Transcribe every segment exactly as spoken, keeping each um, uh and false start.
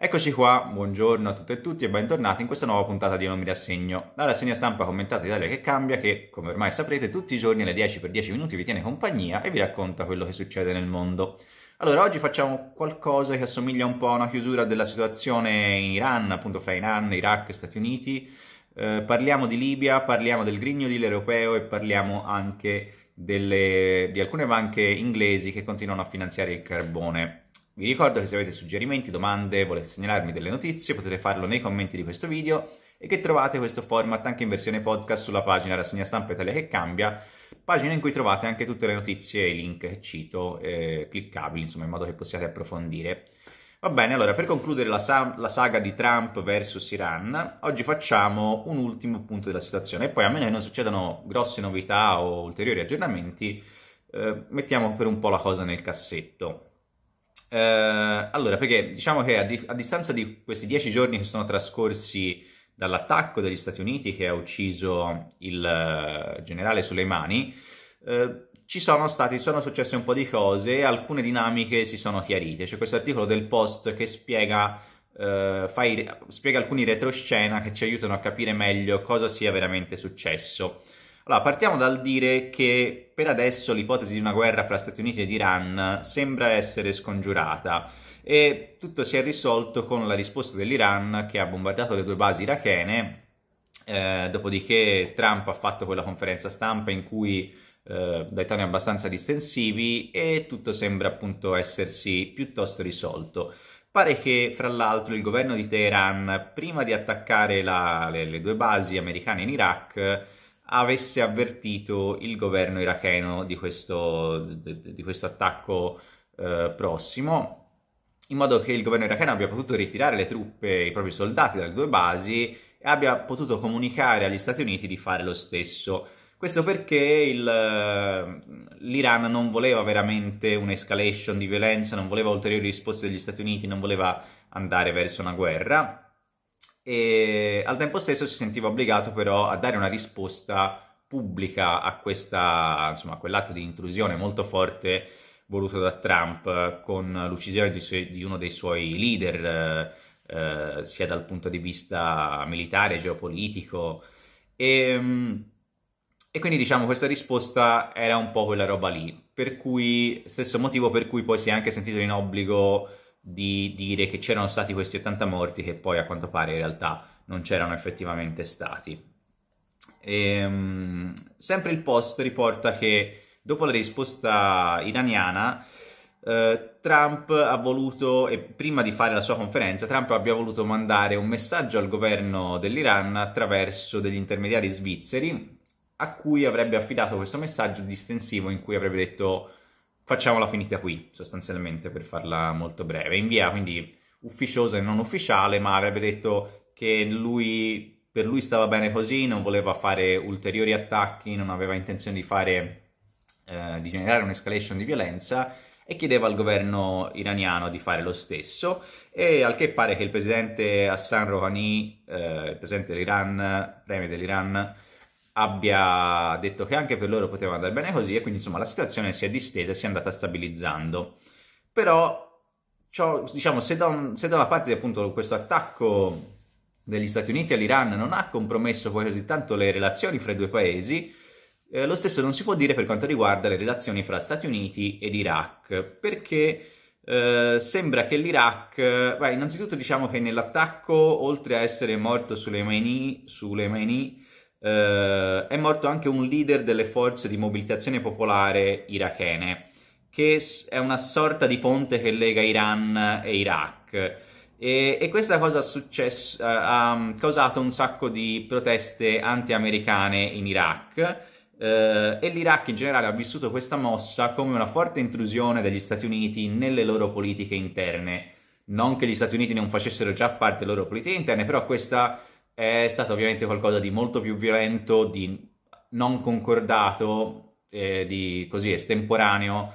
Eccoci qua, buongiorno a tutte e tutti e bentornati in questa nuova puntata di Non mi rassegno. La rassegna stampa commentata Italia che cambia che, come ormai saprete, tutti i giorni alle dieci per dieci minuti vi tiene compagnia e vi racconta quello che succede nel mondo. Allora, oggi facciamo qualcosa che assomiglia un po' a una chiusura della situazione in Iran, appunto fra Iran, Iraq e Stati Uniti. Eh, parliamo di Libia, parliamo del Green New Deal europeo e parliamo anche delle- di alcune banche inglesi che continuano a finanziare il carbone. Vi ricordo che se avete suggerimenti, domande, volete segnalarmi delle notizie, potete farlo nei commenti di questo video e che trovate questo format anche in versione podcast sulla pagina Rassegna Stampa Italia che cambia, pagina in cui trovate anche tutte le notizie e i link che cito, eh, cliccabili, insomma, in modo che possiate approfondire. Va bene, allora, per concludere la, sa- la saga di Trump versus Iran, oggi facciamo un ultimo punto della situazione e poi, a meno che non succedano grosse novità o ulteriori aggiornamenti, eh, mettiamo per un po' la cosa nel cassetto. Eh, allora, perché diciamo che a, di- a distanza di questi dieci giorni che sono trascorsi dall'attacco degli Stati Uniti che ha ucciso il eh, generale Soleimani, eh, ci sono stati, sono successe un po' di cose e alcune dinamiche si sono chiarite. C'è questo articolo del Post che spiega, eh, fa i- spiega alcuni retroscena che ci aiutano a capire meglio cosa sia veramente successo. Allora, partiamo dal dire che per adesso l'ipotesi di una guerra fra Stati Uniti ed Iran sembra essere scongiurata e tutto si è risolto con la risposta dell'Iran che ha bombardato le due basi irachene, eh, dopodiché Trump ha fatto quella conferenza stampa in cui eh, dai toni abbastanza distensivi e tutto sembra appunto essersi piuttosto risolto. Pare che, fra l'altro, il governo di Teheran, prima di attaccare la- le, le due basi americane in Iraq, avesse avvertito il governo iracheno di questo, di, di questo attacco eh, prossimo, in modo che il governo iracheno abbia potuto ritirare le truppe, i propri soldati dalle due basi e abbia potuto comunicare agli Stati Uniti di fare lo stesso. Questo perché il, l'Iran non voleva veramente un'escalation di violenza, non voleva ulteriori risposte degli Stati Uniti, non voleva andare verso una guerra e al tempo stesso si sentiva obbligato però a dare una risposta pubblica a questa, insomma, a quell'atto di intrusione molto forte voluto da Trump con l'uccisione di, suoi- di uno dei suoi leader, eh, eh, sia dal punto di vista militare, geopolitico. E, mm, e quindi diciamo questa risposta era un po' quella roba lì, per cui stesso motivo per cui poi si è anche sentito in obbligo di dire che c'erano stati questi ottanta morti che poi a quanto pare in realtà non c'erano effettivamente stati. Ehm, sempre il Post riporta che dopo la risposta iraniana, eh, Trump ha voluto, e prima di fare la sua conferenza, Trump abbia voluto mandare un messaggio al governo dell'Iran attraverso degli intermediari svizzeri, a cui avrebbe affidato questo messaggio distensivo in cui avrebbe detto facciamola finita qui, sostanzialmente, per farla molto breve, in via quindi ufficiosa e non ufficiale, ma avrebbe detto che lui, per lui stava bene così, non voleva fare ulteriori attacchi, non aveva intenzione di fare, eh, di generare un'escalation di violenza e chiedeva al governo iraniano di fare lo stesso e al che pare che il presidente Hassan Rouhani, eh, il presidente dell'Iran, premier dell'Iran, abbia detto che anche per loro poteva andare bene così e quindi insomma la situazione si è distesa e si è andata stabilizzando. Però, ciò, diciamo, se da, un- se da una parte appunto questo attacco degli Stati Uniti all'Iran non ha compromesso poi così tanto le relazioni fra i due paesi, eh, lo stesso non si può dire per quanto riguarda le relazioni fra Stati Uniti ed Iraq, perché eh, sembra che l'Iraq, beh, innanzitutto diciamo che nell'attacco, oltre a essere morto Soleimani, Soleimani eh, è morto anche un leader delle forze di mobilitazione popolare irachene, che s- è una sorta di ponte che lega Iran e Iraq. E, e questa cosa ha, successo- ha ha causato un sacco di proteste anti-americane in Iraq. eh, e l'Iraq in generale ha vissuto questa mossa come una forte intrusione degli Stati Uniti nelle loro politiche interne. Non che gli Stati Uniti non facessero già parte delle loro politiche interne, però questa è stato ovviamente qualcosa di molto più violento, di non concordato, eh, di così estemporaneo,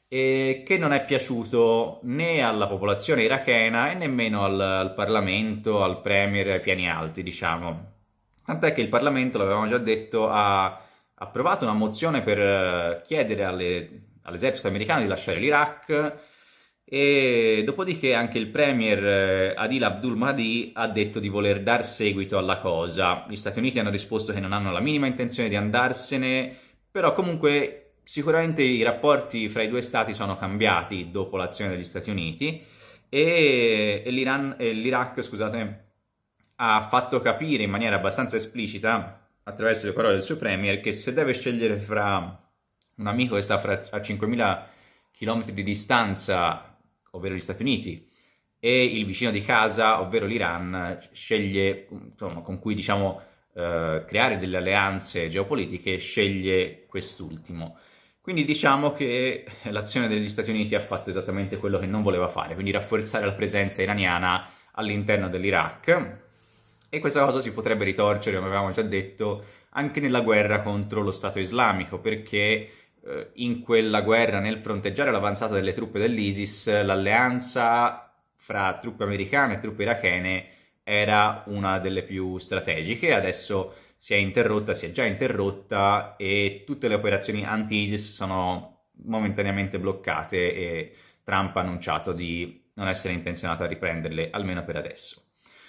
e che non è piaciuto né alla popolazione irachena e nemmeno al, al Parlamento, al Premier, ai piani alti, diciamo. Tant'è che il Parlamento, l'avevamo già detto, ha approvato una mozione per eh, chiedere alle- all'esercito americano di lasciare l'Iraq E dopodiché anche il premier eh, Adil Abdul Mahdi ha detto di voler dar seguito alla cosa. Gli Stati Uniti hanno risposto che non hanno la minima intenzione di andarsene, però comunque sicuramente i rapporti fra i due stati sono cambiati dopo l'azione degli Stati Uniti e, e l'Iran, e l'Iraq, scusate, ha fatto capire in maniera abbastanza esplicita, attraverso le parole del suo premier, che se deve scegliere fra un amico che sta fra, a cinquemila chilometri di distanza, ovvero gli Stati Uniti, e il vicino di casa, ovvero l'Iran, sceglie, insomma, con cui diciamo eh, creare delle alleanze geopolitiche, sceglie quest'ultimo. Quindi diciamo che l'azione degli Stati Uniti ha fatto esattamente quello che non voleva fare, quindi rafforzare la presenza iraniana all'interno dell'Iraq, e questa cosa si potrebbe ritorcere, come avevamo già detto, anche nella guerra contro lo Stato islamico, perché eh, in quella guerra, nel fronteggiare l'avanzata delle truppe dell'ISIS, l'alleanza fra truppe americane e truppe irachene era una delle più strategiche. Adesso si è interrotta, si è già interrotta, e tutte le operazioni anti-ISIS sono momentaneamente bloccate e Trump ha annunciato di non essere intenzionato a riprenderle, almeno per adesso.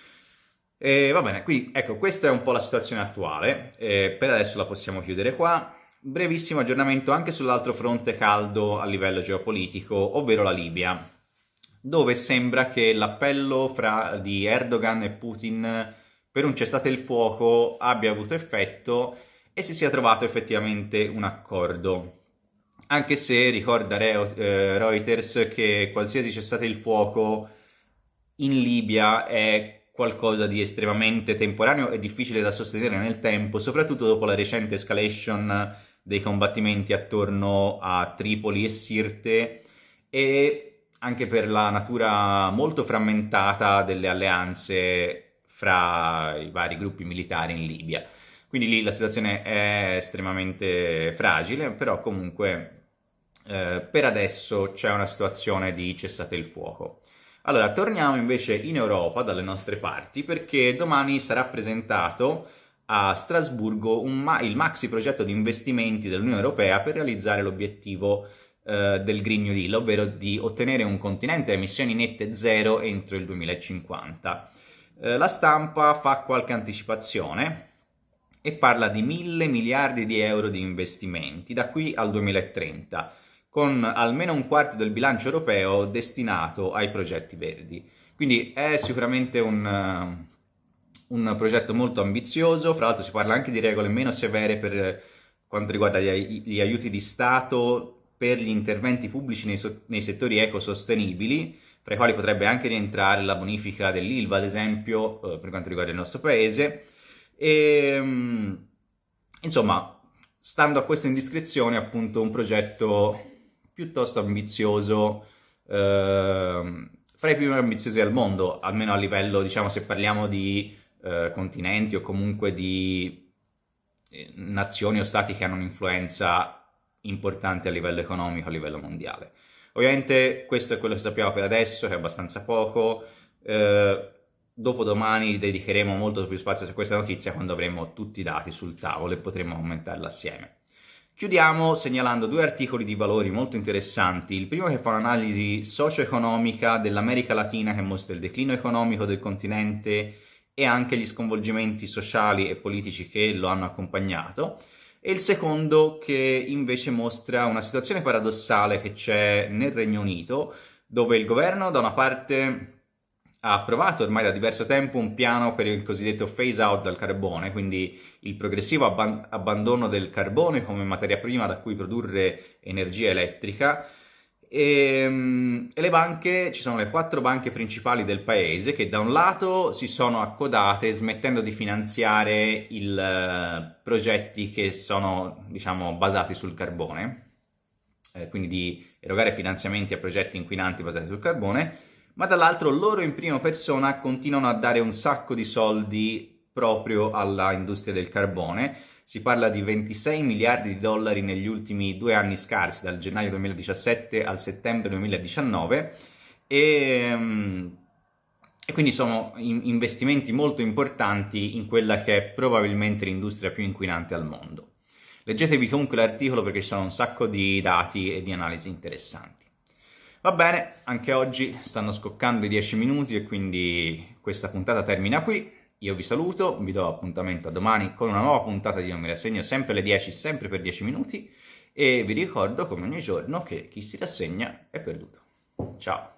E va bene, quindi ecco, questa è un po' la situazione attuale, e per adesso la possiamo chiudere qua. Brevissimo aggiornamento anche sull'altro fronte caldo a livello geopolitico, ovvero la Libia, dove sembra che l'appello fra, di Erdogan e Putin per un cessate il fuoco abbia avuto effetto e si sia trovato effettivamente un accordo. Anche se ricorda Reuters che qualsiasi cessate il fuoco in Libia è qualcosa di estremamente temporaneo e difficile da sostenere nel tempo, soprattutto dopo la recente escalation dei combattimenti attorno a Tripoli e Sirte, e anche per la natura molto frammentata delle alleanze fra i vari gruppi militari in Libia. Quindi lì la situazione è estremamente fragile, però comunque eh, per adesso c'è una situazione di cessate il fuoco. Allora, torniamo invece in Europa, dalle nostre parti, perché domani sarà presentato a Strasburgo un ma- il maxi progetto di investimenti dell'Unione Europea per realizzare l'obiettivo eh, del Green New Deal, ovvero di ottenere un continente a emissioni nette zero entro il duemilacinquanta. Eh, la stampa fa qualche anticipazione e parla di mille miliardi di euro di investimenti da qui al duemilatrenta, con almeno un quarto del bilancio europeo destinato ai progetti verdi. Quindi è sicuramente un, un progetto molto ambizioso. Fra l'altro si parla anche di regole meno severe per quanto riguarda gli, gli aiuti di Stato per gli interventi pubblici nei, so, nei settori ecosostenibili, tra i quali potrebbe anche rientrare la bonifica dell'Ilva, ad esempio, eh, per quanto riguarda il nostro paese. E, insomma, stando a queste indiscrezioni, appunto, un progetto piuttosto ambizioso, eh, fra i più ambiziosi al mondo, almeno a livello, diciamo, se parliamo di eh, continenti o comunque di eh, nazioni o stati che hanno un'influenza importante a livello economico, a livello mondiale. Ovviamente questo è quello che sappiamo per adesso, che è abbastanza poco. Eh, dopodomani dedicheremo molto più spazio su questa notizia quando avremo tutti i dati sul tavolo e potremo commentarla assieme. Chiudiamo segnalando due articoli di valori molto interessanti. Il primo che fa un'analisi socio-economica dell'America Latina, che mostra il declino economico del continente e anche gli sconvolgimenti sociali e politici che lo hanno accompagnato, e il secondo che invece mostra una situazione paradossale che c'è nel Regno Unito, dove il governo da una parte ha approvato ormai da diverso tempo un piano per il cosiddetto phase out dal carbone, quindi il progressivo abban- abbandono del carbone come materia prima da cui produrre energia elettrica, e, e le banche, ci sono le quattro banche principali del paese che da un lato si sono accodate smettendo di finanziare i uh, progetti che sono, diciamo, basati sul carbone, eh, quindi di erogare finanziamenti a progetti inquinanti basati sul carbone, ma dall'altro loro in prima persona continuano a dare un sacco di soldi proprio alla industria del carbone. Si parla di ventisei miliardi di dollari negli ultimi due anni scarsi, dal gennaio duemiladiciassette al settembre duemiladiciannove, e, e quindi sono investimenti molto importanti in quella che è probabilmente l'industria più inquinante al mondo. Leggetevi comunque l'articolo perché ci sono un sacco di dati e di analisi interessanti. Va bene, anche oggi stanno scoccando i dieci minuti e quindi questa puntata termina qui. Io vi saluto, vi do appuntamento a domani con una nuova puntata di Non mi rassegno, sempre alle dieci, sempre per dieci minuti, e vi ricordo come ogni giorno che chi si rassegna è perduto. Ciao!